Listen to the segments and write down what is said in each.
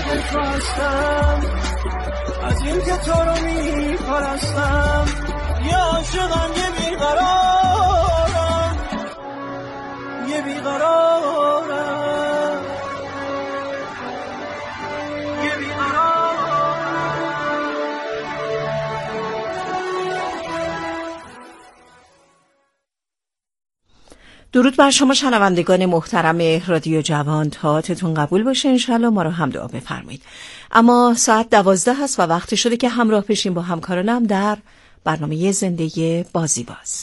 خواستم از این که تو رو میپرستم، یه عاشقم یه بیقرارم، یه بیقرارم، یه بیقرارم. درود بر شما شنوندگان محترم رادیو جوان، تاتون قبول باشه انشالله، ما رو هم دعا بفرمایید. اما ساعت 12 هست و وقت شده که همراه بشیم با همکارانم در برنامه زندگی بازی باز.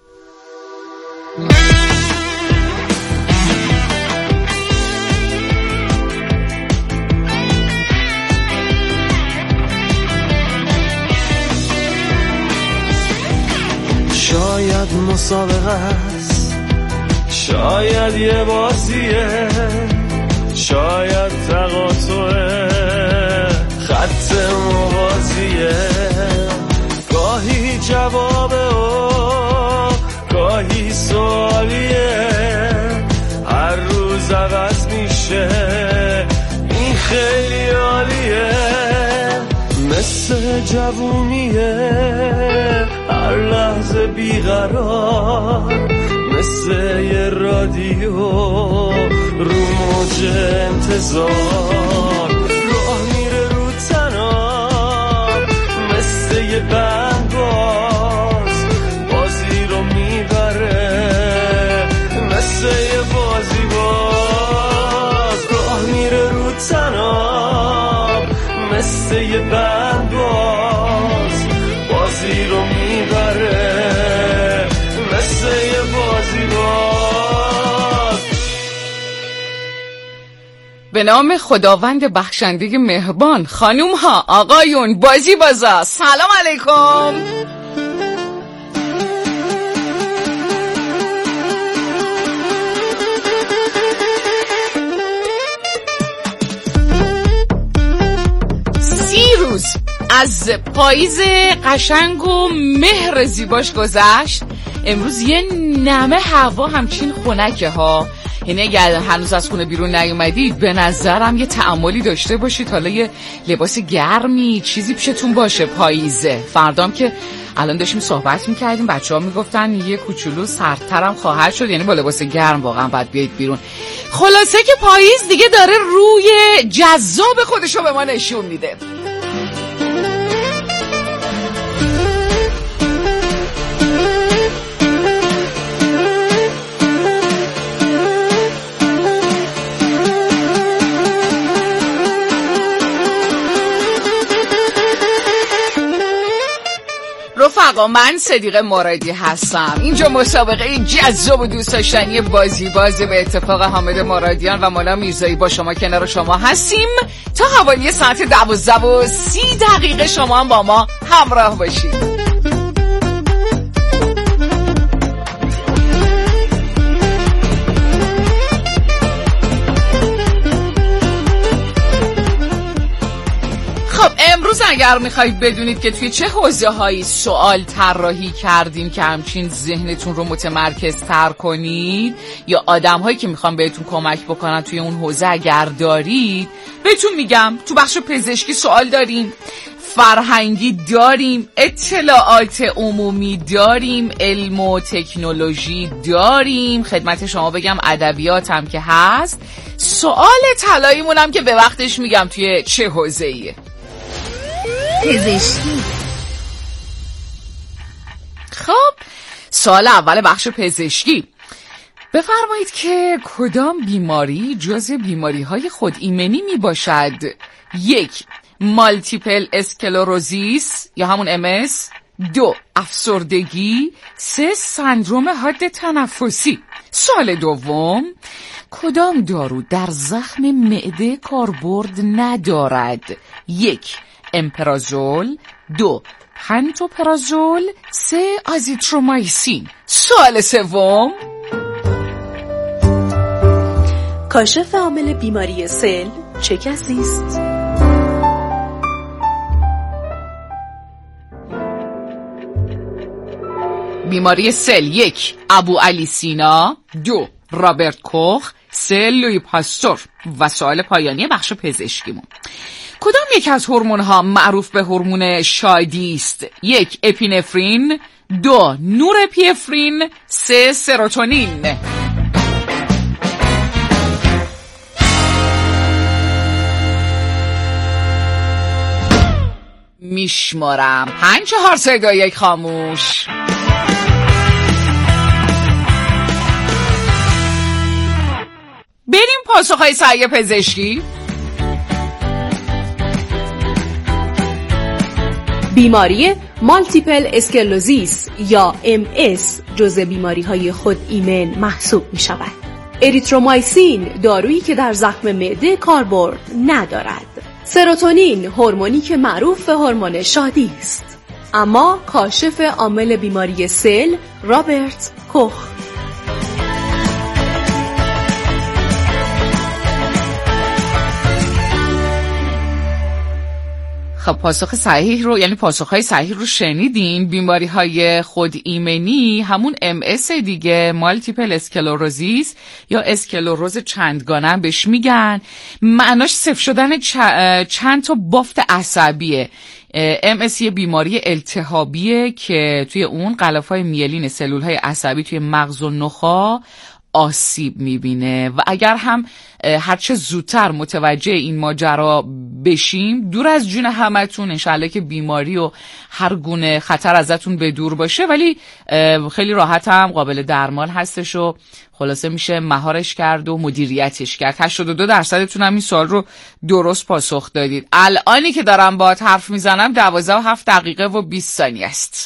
شاید مسابقه است، شاید یه بازیه، شاید تقاطعه، خط موازیه، گاهی جوابه و گاهی سوالیه، هر روز عوض میشه، این خیلی عالیه، مثل جوونیه، هر لحظه بیقرار، مثل یه رادیو رو موج انتظار، راه میره رو تناب، مثل یه بندباز، بازی رو میبره، مثل یه بازی باز، راه میره رو تناب، مثل یه بندباز، بازی رو میبره، مثل یه بازی باز. به نام خداوند بخشنده مهربان، خانوم ها آقایون، بازی بازا، سلام علیکم. روز از پاییز قشنگ و مهر زیباش گذشت. امروز یه نمه هوا همچین خنکه ها، یعنی اگر هنوز از خونه بیرون نیومدید به نظرم یه تأملی داشته باشید، حالا یه لباس گرمی چیزی پیشتون باشه. پاییزه. فردام که الان داشتیم صحبت میکردیم، بچه ها میگفتن یه کوچولو سردترم خواهد شد، یعنی با لباس گرم واقعا باید بیایید بیرون. خلاصه که پاییز دیگه داره روی جذاب خودشو به ما نشون میده. رفقا، من صدیق مرادی هستم. اینجا مسابقه جذاب و دوست داشتنی بازی باز به اتفاق حامد مرادیان و مولا میرزایی با شما کنار شما هستیم تا حوالی ساعت 12:30 شما هم با ما همراه باشید. امروز اگر میخواید بدونید که توی چه حوزه هایی سوال طراحی کردیم که همچین ذهنتون رو متمرکز تر کنید، یا آدم هایی که میخوان بهتون کمک بکنن توی اون حوزه اگر دارید، بهتون میگم تو بخش پزشکی سوال داریم، فرهنگی داریم، اطلاعات عمومی داریم، علم و تکنولوژی داریم، خدمت شما بگم ادبیات هم که هست، سوال طلاییمون هم که به وقتش میگم توی چه حوزه‌ایه. پزشکی. خب سوال اول بخش پزشکی، بفرمایید که کدام بیماری جزء بیماری‌های خود ایمنی می باشد؟ 1. مالتیپل اسکلروزیس یا همون MS. 2. افسردگی. 3. سندروم حاد تنفسی. سوال دوم، کدام دارو در زخم معده کاربرد ندارد؟ 1. امپرازول. 2. پنتوپرازول. 3. آزیترومایسین. سوال سوم، کاشف عامل بیماری سل چه کسی است؟ بیماری سل: 1. ابو علی سینا. 2. رابرت کوخ. 3 لوی پاستور و سوال پایانی بخش پزشکیمون. کدام یک از هورمون‌ها معروف به هورمون شادی است؟ 1 اپینفرین، 2 نورپینفرین، 3 سروتونین. میشمارم 5 4 3 2 1 خاموش. بریم پاسخهای صحیح پزشکی. بیماری مالتیپل اسکلروزیس یا MS جزء بیماری‌های خود ایمن محسوب می‌شود. اریترومایسین دارویی که در زخم معده کاربرد ندارد. سروتونین هورمونی که معروف به هورمون شادی است. اما کاشف عامل بیماری سل رابرت کوخ. خب پاسخ صحیح رو یعنی پاسخهای صحیح رو شنیدین. بیماری‌های خود ایمنی همون MS دیگه، مالتیپل اسکلروزیس یا اسکلروز چندگانه بهش میگن. معناش صفر شدن چند تا بافت عصبیه. MS یه بیماری التهابیه که توی اون غلاف‌های میلین سلول‌های عصبی توی مغز و نخاع آسیب میبینه و اگر هم هرچه زودتر متوجه این ماجرا بشیم دور از جون همتون، انشالله که بیماری و هر گونه خطر ازتون به دور باشه، ولی خیلی راحت هم قابل درمان هستش و خلاصه میشه مهارش کرد و مدیریتش کرد. 82% هم این سوال رو درست پاسخ دادید. الانی که دارم باهات حرف میزنم 12:07:20 است.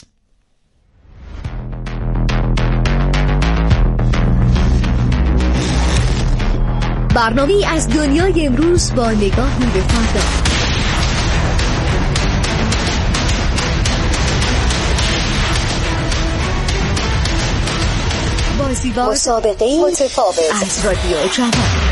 برنامه‌ای از دنیای امروز با نگاهی به فردا. بازی‌ها مسابقه متفاوت از رادیو جوان.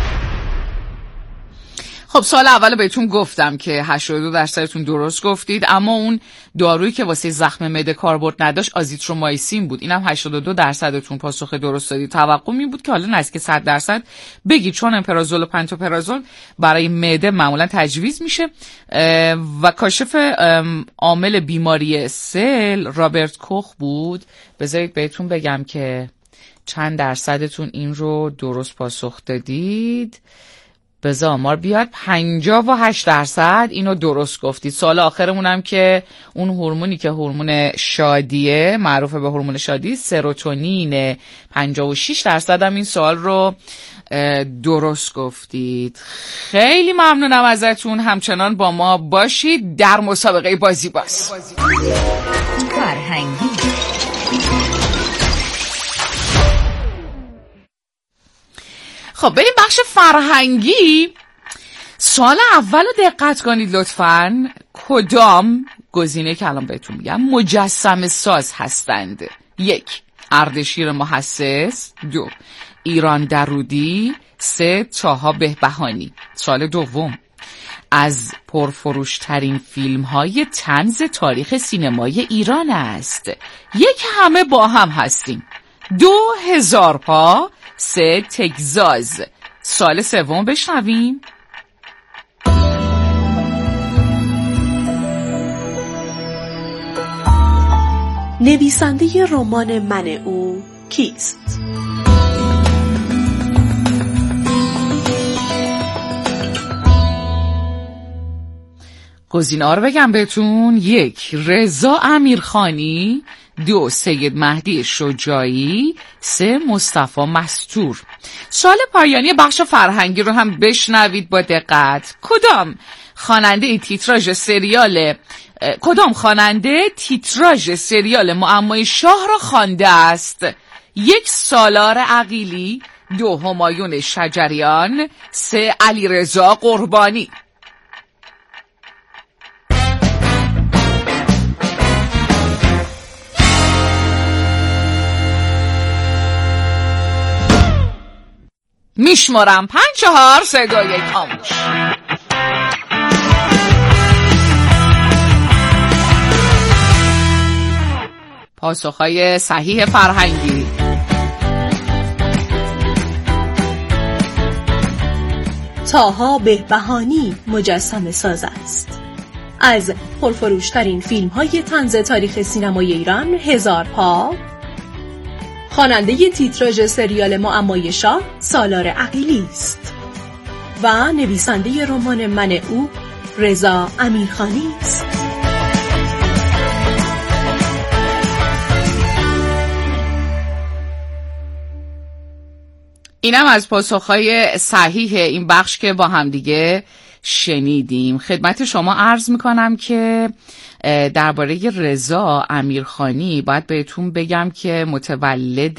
خب سال اول بهتون گفتم که 82%تون درست گفتید، اما اون دارویی که واسه زخم معده کاربرد نداشت آزیترومایسین بود. اینم 82%تون پاسخ درست دادید. توقع می بود که حالا نزدیک 100% بگید، چون امپرازول و پنتوپرازول برای معده معمولا تجویز میشه. و کاشف عامل بیماری سل رابرت کوخ بود. بذارید بهتون بگم که چند درصدتون این رو درست پاسخ دادید. بذار آمار بیاد. 58% اینو درست گفتید. سوال آخرمونم که اون هورمونی که هورمون شادیه، معروف به هورمون شادی، سروتونین. 56% هم این سوال رو درست گفتید. خیلی ممنونم ازتون. همچنان با ما باشید در مسابقه بازی باز. فرهنگی. خب بریم بخش فرهنگی. سوال اول رو دقت کنید لطفاً. کدام گزینه که الان بهتون میگم مجسمه ساز هستند؟ 1 اردشیر محسس، 2 ایران درودی، 3 طاها بهبهانی. سوال دوم، از پرفروشترین فیلم های طنز تاریخ سینمای ایران است. 1 همه با هم هستیم، 2 هزار پا، 3 تگزاز. سال سوم بشنویم. نویسنده رمان من او کیست؟ گزینه‌ها رو بگم بهتون. 1 رضا امیرخانی، 2 سید مهدی شجاعی، 3 مصطفی مستور. سوال پایانی بخش فرهنگی رو هم بشنوید با دقت. کدام خواننده تیتراژ سریال معمای شاه را خوانده است؟ 1 سالار عقیلی، 2 همایون شجریان، 3 علیرضا قربانی. میشمارم 5 4 3 2 1 خاموش. پاسخهای صحیح فرهنگی. طاها بهبهانی مجسمه ساز است. از پرفروشترین فیلم های طنز تاریخ سینمای ایران 1000 پا، خواننده تیتراژ سریال معمای شاه سالار عقیلی است و نویسنده رمان من او رضا امیرخانی است. اینم از پاسخهای صحیح این بخش که با هم دیگه شنیدیم. خدمت شما عرض میکنم که درباره رضا امیرخانی باید بهتون بگم که متولد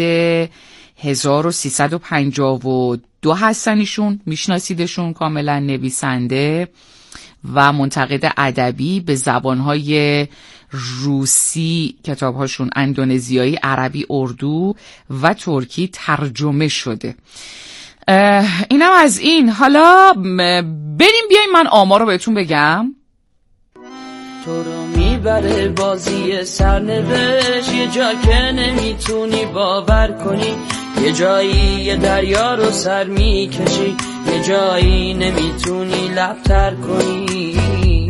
1352 هستن. ایشون میشناسیدشون کاملا، نویسنده و منتقد ادبی به زبانهای روسی، کتابهاشون اندونزیایی، عربی، اردو و ترکی ترجمه شده. اینم از این. حالا بریم بیایم من آمار رو بهتون بگم. تو رو میبره بازی سرنوشت، یه جا که نمیتونی باور کنی، یه جایی یه دریا رو سر میکشی، یه جایی نمیتونی لبتر کنی.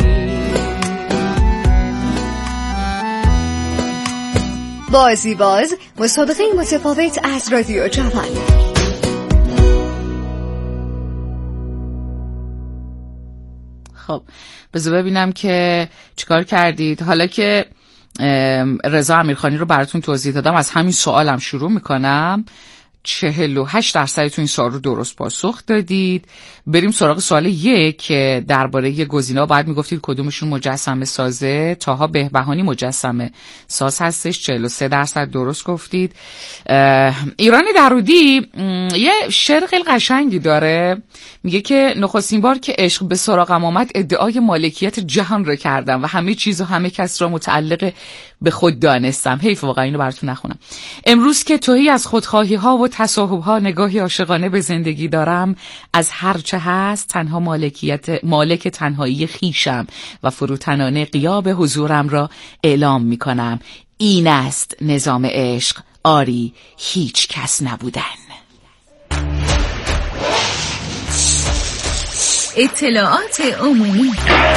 بازی باز، مسابقه متفاوت از رادیو جوان. خب بذار ببینم که چیکار کردید. حالا که رضا امیرخانی رو براتون توضیح دادم، از همین سوالم شروع میکنم. 48% این سوال رو درست پاسخ دادید. بریم سراغ سوال 1 که درباره گزینه‌ها باید میگفتید کدومشون مجسمه سازه. طاها بهبهانی مجسمه ساز هستش، 43% درست گفتید. ایرانی درودی یه شعر خیلی قشنگی داره، میگه که نخستین بار که عشق به سراغم آمد ادعای مالکیت جهان رو کردم و همه چیز و همه کس را متعلق به خود دانستم. حیف واقعا اینو براتون نخونم. امروز که تهی از خودخواهی ها و تصاحب ها نگاهی عاشقانه به زندگی دارم، از هر چه هست تنها مالک تنهایی خیشم و فروتنانه غیاب حضورم را اعلام می کنم. این است نظام عشق، آری هیچ کس نبودن. اطلاعات عمومی.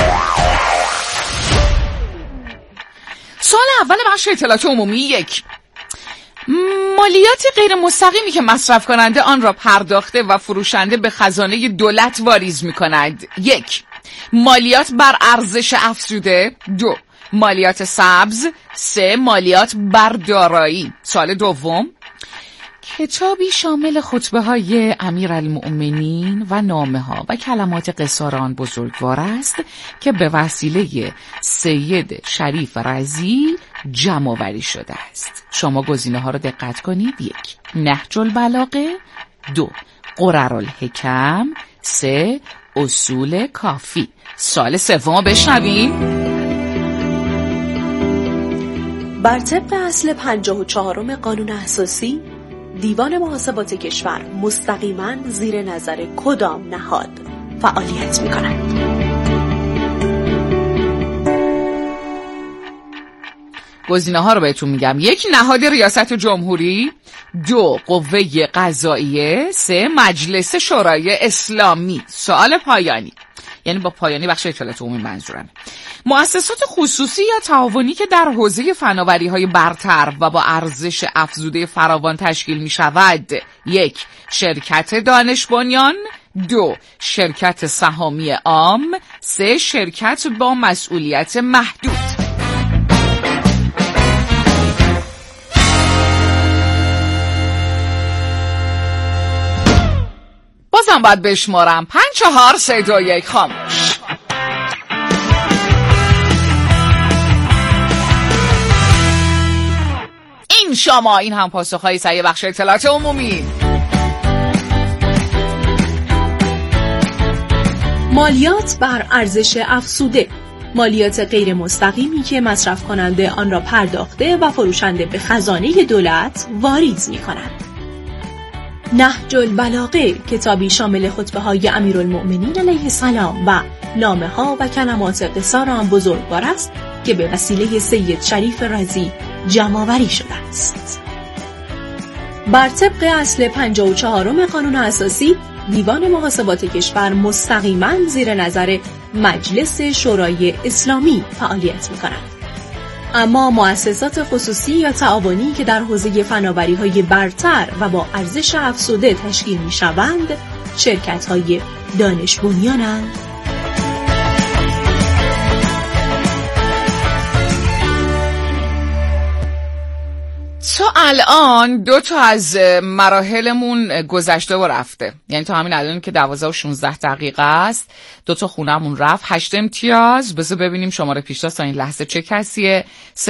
سوال اول بخش اطلاعات عمومی 1. مالیات غیر مستقیمی که مصرف کننده آن را پرداخته و فروشنده به خزانه دولت واریز می کند. 1. مالیات بر ارزش افزوده. 2. مالیات سبز. 3. مالیات بر دارایی. سوال دوم. کتابی شامل خطبه های امیرالمؤمنین و نامه ها و کلمات قصار آن بزرگوار است که به وسیله سید شریف رضی جمع آوری شده است. شما گزینه ها رو دقت کنید. 1. نهج البلاغه. 2. قررالحکم. 3. اصول کافی. سوال سوم بشنویم. بر طبق اصل 54 قانون اساسی، دیوان محاسبات کشور مستقیما زیر نظر کدام نهاد فعالیت می‌کند؟ گزینه‌ها رو بهتون میگم. 1. نهاد ریاست جمهوری. 2. قوه قضاییه. 3. مجلس شورای اسلامی. سوال پایانی، یعنی با پایانی بخش اطلاعات عمومی منظورم. مؤسسات خصوصی یا تعاونی که در حوزه فناوری‌های برتر و با ارزش افزوده فراوان تشکیل می‌شود. 1. شرکت دانش بنیان. 2. شرکت سهامی عام. 3. شرکت با مسئولیت محدود. بازم باید بشمارم. 5 4 3 2 1 خاموش. این شما، این هم پاسخهای صحیح بخش اطلاعات عمومی. مالیات بر ارزش افزوده، مالیات غیر مستقیمی که مصرف کننده آن را پرداخته و فروشنده به خزانه دولت واریز می کند. نهج البلاغه کتابی شامل خطبه های امیرالمؤمنین علیه السلام و نامه ها و کلمات قصار آن بزرگوار است که به وسیله سید شریف رضی جمع آوری شده است. بر طبق اصل 54 قانون اساسی، دیوان محاسبات کشور مستقیما زیر نظر مجلس شورای اسلامی فعالیت می‌کنند. اما مؤسسات خصوصی یا تعاونی که در حوزه فناوری‌های برتر و با ارزش افزوده تشکیل می‌شوند، شرکت‌های دانش بنیانند. تا الان 2 تا از مراحلمون گذشته و رفته، یعنی تا همین الان که 12 و 16 دقیقه است 2 تا خونمون رفت. 8 امتیاز. بذار ببینیم شماره پیشتاز تا این لحظه چه کسیه.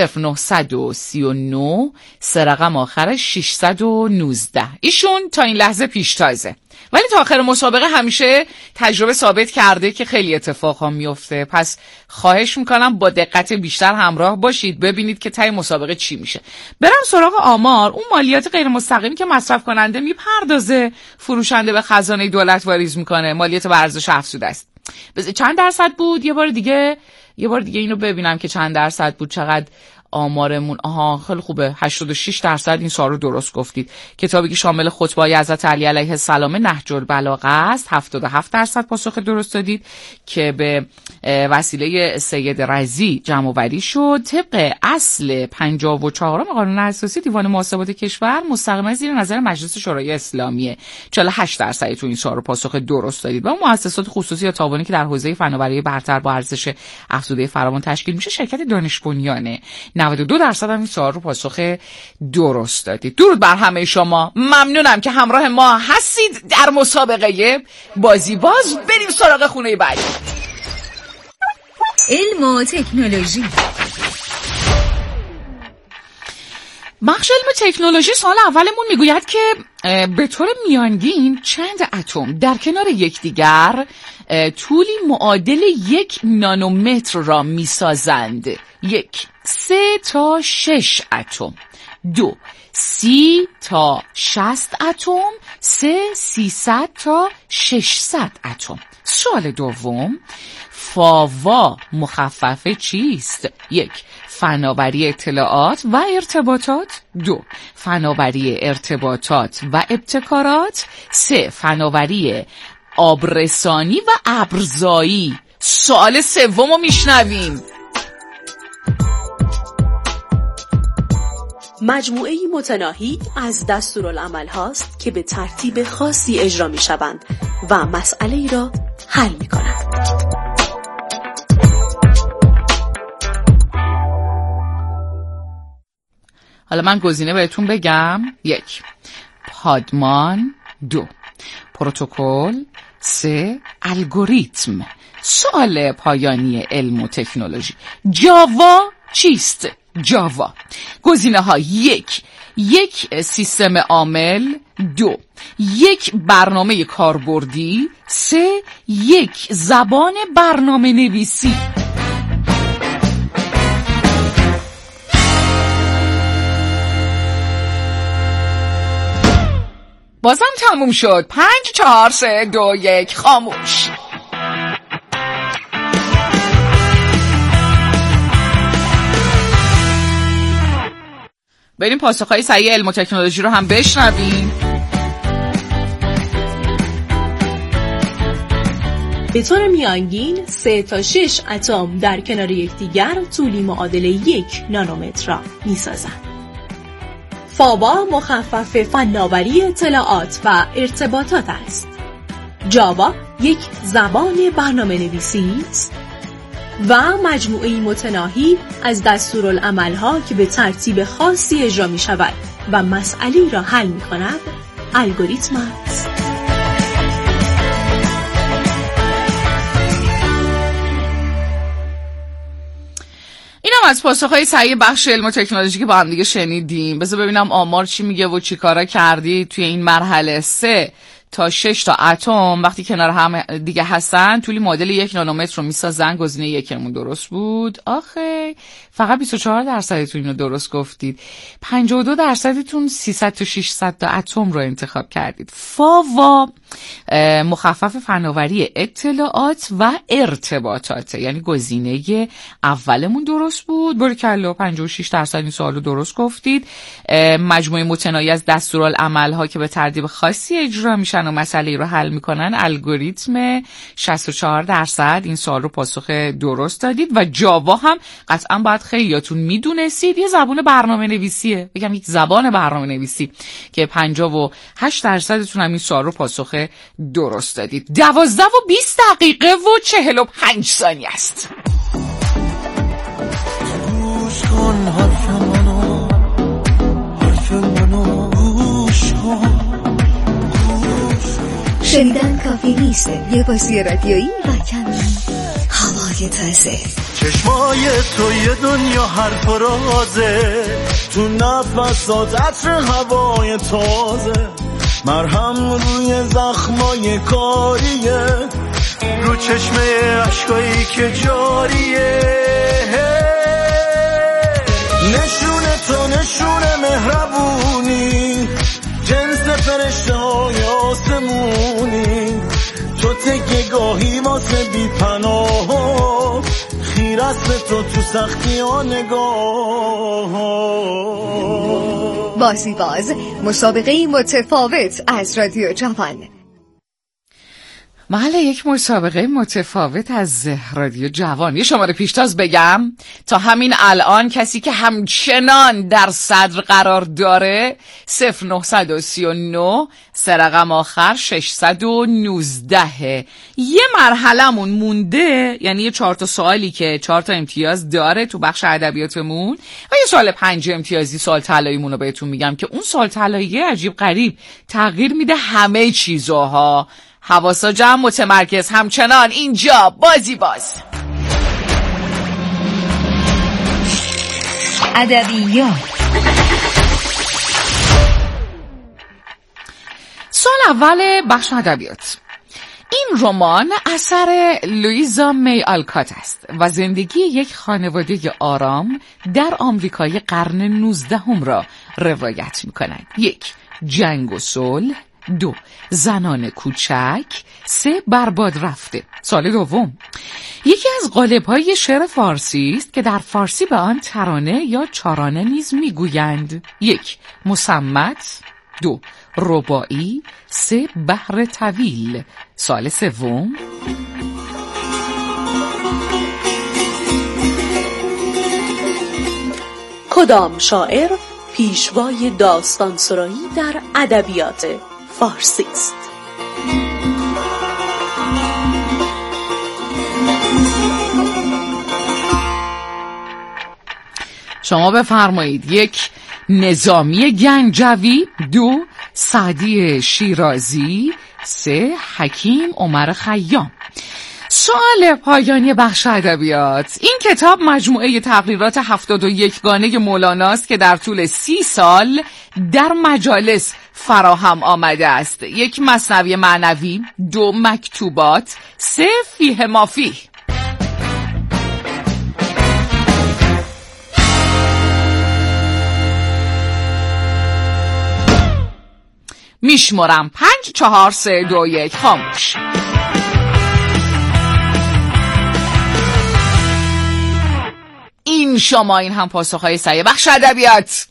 0939 3 رقم آخرش 619. ایشون تا این لحظه پیشتازه، ولی تا آخر مسابقه همیشه تجربه ثابت کرده که خیلی اتفاقا میفته. پس خواهش میکنم با دقت بیشتر همراه باشید، ببینید که ته مسابقه چی میشه. برم سراغ آمار. اون مالیات غیر مستقیمی که مصرف کننده میپردازه، فروشنده به خزانه دولت واریز میکنه، مالیات بر ارزش افزوده است. چند درصد بود؟ یه بار دیگه اینو ببینم که چند درصد بود. چقدر آمارمون؟ خیلی خوبه، 86% این سوال رو درست گفتید. کتابی که شامل خطبه‌های حضرت علی علیه السلام نهج البلاغه است، 77% پاسخ درست دادید که به وسیله سید رضی جمع‌آوری شد. طبق اصل 54 قانون اساسی دیوان محاسبات کشور مستقیما زیر نظر مجلس شورای اسلامی. 48% تو این سوال رو پاسخ درست دادید. و مؤسسات خصوصی یا تعاونی که در حوزه فناوری برتر با ارزش افزوده فراوان تشکیل میشه شرکت دانش بنیانه. 92% هم این سوال رو پاسخ درست دادید. درود بر همه شما. ممنونم که همراه ما هستید در مسابقه بازی باز. بریم سراغ خونه بعدی. علم و تکنولوژی. بخش علم تکنولوژی سال اولمون میگوید که به طور میانگین چند اتم در کنار یکدیگر طولی معادل 1 نانومتر را میسازند. 1 3 تا 6 اتم. 2 30 تا 60 اتم. 3 300 تا 600 اتم. سوال دوم، فاوا مخفف چیست؟ 1 فناوری اطلاعات و ارتباطات. 2 فناوری ارتباطات و ابتکارات. 3 فناوری آبرسانی و ابرزایی. سوال سومو میشنویم. مجموعه‌ای متناهی از دستورالعمل هاست که به ترتیب خاصی اجرا می شوند و مسئله‌ای را حل می کنند. حالا من گزینه بهتون بگم. 1 پادمان. 2 پروتکل. 3 الگوریتم. سوال پایانی علم و تکنولوژی، جاوا چیست؟ جاوا. گزینه ها: 1 سیستم عامل. 2 1 برنامه کاربردی. 3 1 زبان برنامه نویسی. بازم تموم شد. 5 4 3 2 1 خاموش. بریم پاسخهای صحیح علم و تکنولوژی رو هم بشنویم. به طور میانگین 3 تا 6 اتم در کنار یکدیگر طولی معادل 1 نانومتر را می‌سازند. فاوا مخفف فناوری اطلاعات و ارتباطات است. جاوا 1 زبان برنامه نویسی است و مجموعه‌ای متناهی از دستورالعمل‌ها که به ترتیب خاصی اجرا می‌شود و مسئله‌ای را حل می‌کند الگوریتم است. اینم از پاسخهای صحیح بخش علم و تکنولوژی که با هم دیگه شنیدیم. بذار ببینم آمار چی میگه و چی کارا کردی توی این مرحله. 3 تا 6 تا اتم وقتی کنار هم دیگه هستن طولی معادل 1 نانومتر رو میسازن. گزینه 1 درست بود. آخه فقط 24% اینو درست گفتید. 52% 300 تا 600 تا اتم رو انتخاب کردید. فاوا مخفف فناوری اطلاعات و ارتباطات. یعنی گزینه اولمون درست بود. باریکلا 56% این سوالو درست گفتید. مجموعه متناهی از دستورالعمل‌ها که به ترتیب خاصی اجرا میشن و مسئله رو حل میکنن، الگوریتم 64% این سوال رو پاسخ درست دادید. و جاوا هم قطعا باید خیلیاتون میدونستید، یه زبان برنامه نویسیه، بگم یک زبان برنامه نویسی که 58%تون هم این سوال رو پاسخ درست دادید. 12 و 20 دقیقه و 45 ثانیه است. گوش کن حرف منو، حرف منو گوش کن. شنیدن کافی نیست، یه بازی رادیویی و کمی هوای تازه. چشمای تو یه دنیا حرف و رازه، تو نفسات عطر هوای تازه، مرهم روی زخمای کاریه، رو چشمه عشقایی که جاریه. نشونه تو نشونه مهربونی، جنس فرشته های آسمونی، تو تکه گاهی واسه بی پناه، خیرست تو سختی ها نگاه. بازی باز، مسابقه متفاوت از رادیو جوان. محل یک مسابقه متفاوت از رادیو جوان. یه شماره پیشتاز بگم تا همین الان کسی که همچنان در صدر قرار داره 0939 سه رقم آخر 619. یه مرحلمون مونده، یعنی یه 4 تا سوالی که 4 تا امتیاز داره تو بخش ادبیاتمون و یه سوال 5 امتیازی سوال طلاییمون رو بهتون میگم که اون سوال طلایی عجیب غریب تغییر میده همه چیزها. حواسا جمع، متمرکز همچنان اینجا. بازی باز. ادبیات. سوال اول بخش ادبیات. این رمان اثر لویزا می آلکات است و زندگی یک خانواده آرام در آمریکای قرن 19 را روایت می‌کند. 1. جنگ و صلح. 2. زنان کوچک. 3. برباد رفته. سوال دوم. یکی از قالب‌های شعر فارسی است که در فارسی به آن ترانه یا چارانه نیز میگویند. 1. مصمت. 2. رباعی. 3. بحر طویل. سوال سوم. کدام شاعر پیشوای داستانسرایی در ادبیات فارسی است؟ شما بفرمایید. 1. نظامی گنجوی. 2. سعدی شیرازی. 3. حکیم عمر خیام. سوال پایانی بخش ادبیات. این کتاب مجموعه تقریرات 71 گانه مولاناست که در طول 30 سال در مجالس فراهم آمده است. 1. مثنوی معنوی. 2. مکتوبات. 3. فیه ما فیه. میشمرم 5 4 3 2 1 خاموش. این شما، این هم پاسخهای صحیح بخش ادبیات.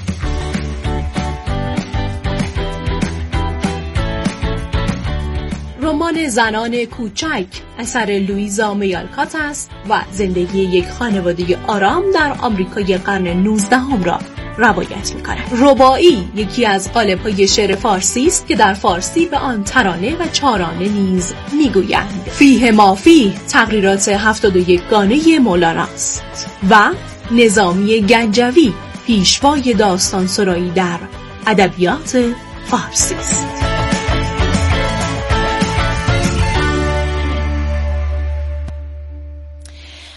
رمان زنان کوچک اثر لویزا می آلکات است و زندگی یک خانواده آرام در آمریکای قرن 19 را روایت می‌کند. رباعی یکی از قالب‌های شعر فارسی است که در فارسی به آن ترانه و چارانه نیز می‌گویند. فیه ما فیه تقریرات 71 گانه مولانا است و نظامی گنجوی پیشوای داستانسرایی در ادبیات فارسی است.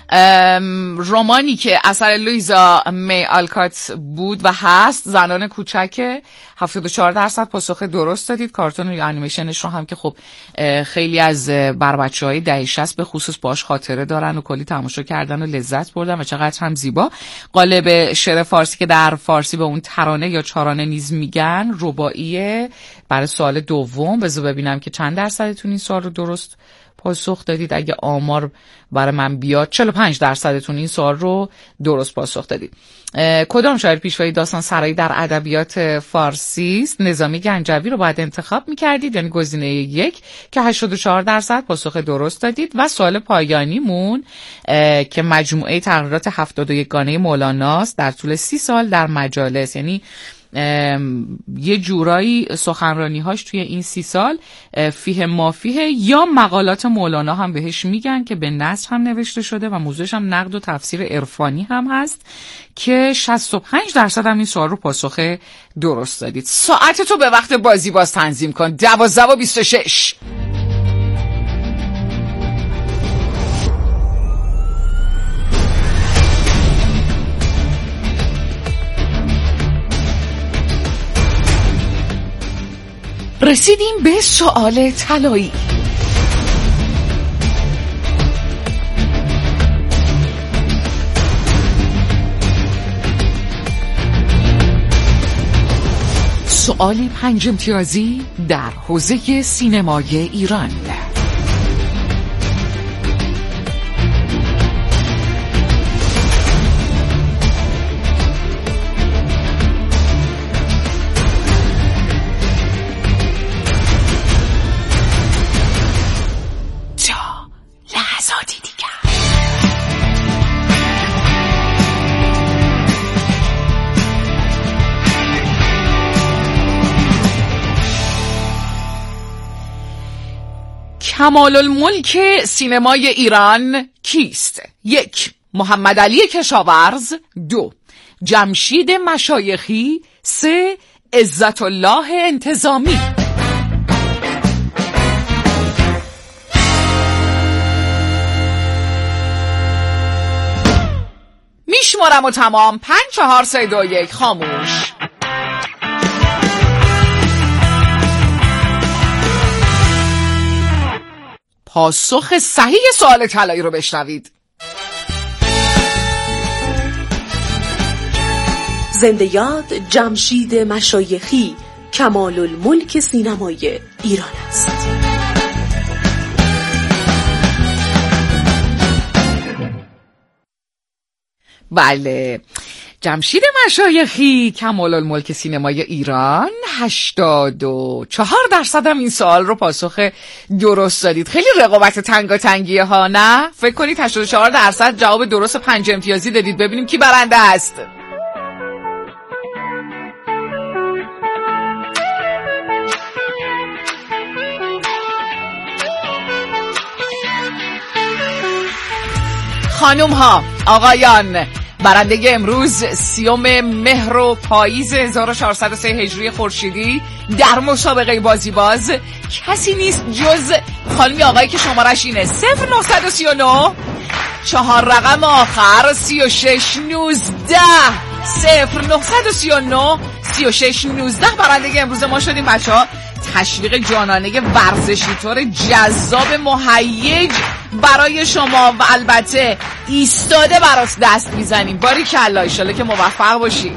رمانی که اثر لویزا می آلکات بود و هست، زنان کوچک، 74% پاسخ درست دادید. کارتون یا انیمیشنش رو هم که خب خیلی از بچه‌های دهه 60 به خصوص باش خاطره دارن و کلی تماشا کردن و لذت بردن و چقدر هم زیبا. قالب شعر فارسی که در فارسی به اون ترانه یا چارانه نیز میگن، رباعیه. برای سوال دوم بذار ببینم که چند درصدتون این سوال رو درست پاسخ دادید. اگه آمار برای من بیاد 45% این سوال رو درست پاسخ دادید. کدام شاعر پیشوای داستان سرایی در ادبیات فارسی است؟ نظامی گنجوی رو باید انتخاب می‌کردید، یعنی گزینه 1 که 84% پاسخ درست دادید. و سوال پایانیمون که مجموعه تقریرات 71 گانه مولاناست در طول 30 سال در مجالس، یعنی یه جورایی سخنرانی‌هاش توی این 30 سال فیه مافیه یا مقالات مولانا هم بهش میگن که به نثر هم نوشته شده و موضوعش هم نقد و تفسیر عرفانی هم هست که 65% هم این سوال رو پاسخ درست دادید. ساعتتو به وقت بازی باز تنظیم کن. 12:26. رسیدیم به سوال طلایی. سوالی 5 امتیازی در حوزه سینمای ایران. کمال الملک سینمای ایران کیست؟ 1. محمد علی کشاورز. 2. جمشید مشایخی. 3. عزت الله انتظامی. میشمارم و تمام. 5 4 3 2 1 خاموش. پاسخ صحیح سوال طلایی رو بشنوید. زنده یاد جمشید مشایخی، کمال الملک سینمای ایران است. بله، جمشید مشایخی کمال الملک سینمای ایران. 84% هم این سوال رو پاسخ درست دادید. خیلی رقابت تنگاتنگیه ها، نه؟ فکر کنید 84% جواب درست 5 امتیازی دادید. ببینیم کی برنده است. خانوم ها، آقایان، برنده امروز 30 مهر و پاییز 1403 هجری خورشیدی در مسابقه بازی باز کسی نیست جز خانمی آقایی که شمارش اینه 0939 4 رقم آخر 3619 0939 3619 برنده امروز ما شدیم. بچه ها تشویق جانانه ورزشی طور جذاب مهیج برای شما و البته ایستاده برات دست میزنیم. باریکلا، انشالله که موفق باشی.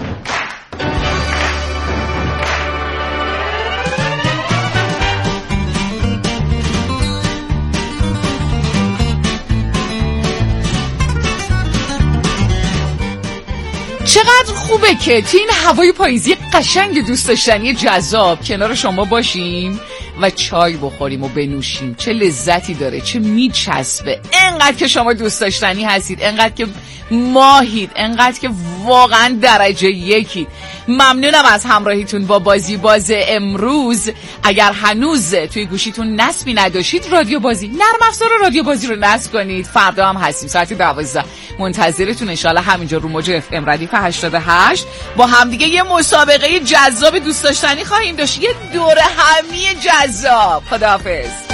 چقدر خوبه که تو این هوای پاییزی قشنگ دوست داشتنی جذاب کنار شما باشیم و چای بخوریم و بنوشیم. چه لذتی داره، چه میچسبه. انقدر که شما دوست داشتنی هستید، انقدر که ماهید، انقدر که واقعا درجه یکید. ممنونم از همراهیتون با بازی باز امروز. اگر هنوز توی گوشیتون نصبی نداشتید، رادیو بازی، نرم افزار رادیو بازی رو نصب کنید. فردا هم هستیم ساعت 12 منتظرتون انشالله همینجا رو موج اف ام ردیف 88 با همدیگه یه مسابقه جذاب دوست داشتنی خواهیم داشت، یه دوره همی جذاب. خداحافظ.